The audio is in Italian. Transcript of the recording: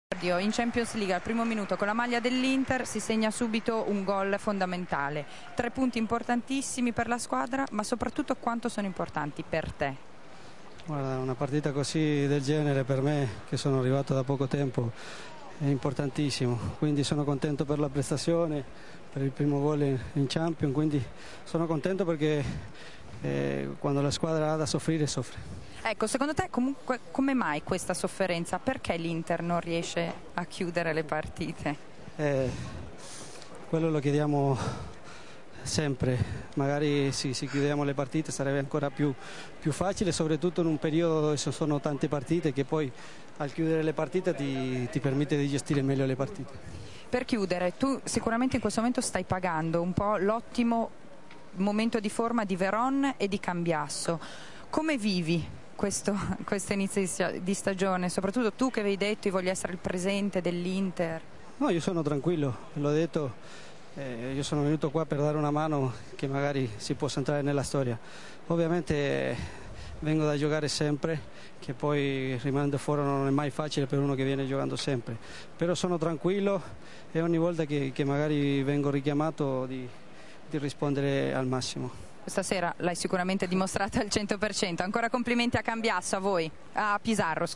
In Champions League al primo minuto con la maglia dell'Inter si segna subito un gol fondamentale, 3 punti importantissimi per la squadra, ma soprattutto quanto sono importanti per te? Guarda, una partita così del genere per me, che sono arrivato da poco tempo, è importantissimo, quindi sono contento per la prestazione, per il primo gol in Champions, quindi sono contento perché quando la squadra ha da soffrire soffre. Ecco, secondo te comunque come mai questa sofferenza? Perché l'Inter non riesce a chiudere le partite? Quello lo chiediamo sempre, magari se chiudiamo le partite sarebbe ancora più facile, soprattutto in un periodo dove ci sono tante partite, che poi al chiudere le partite ti permette di gestire meglio le partite. Per chiudere, tu sicuramente in questo momento stai pagando un po' l'ottimo momento di forma di Veron e di Cambiasso. Come vivi questo inizio di stagione, soprattutto tu che avevi detto voglio essere il presente dell'Inter? No, io sono tranquillo, l'ho detto, io sono venuto qua per dare una mano che magari si possa entrare nella storia. Ovviamente vengo da giocare sempre, che poi rimanendo fuori non è mai facile per uno che viene giocando sempre, però sono tranquillo e ogni volta che magari vengo richiamato di rispondere al massimo. Questa sera l'hai sicuramente dimostrato al 100%, ancora complimenti a Cambiasso, a voi, a Pizarro.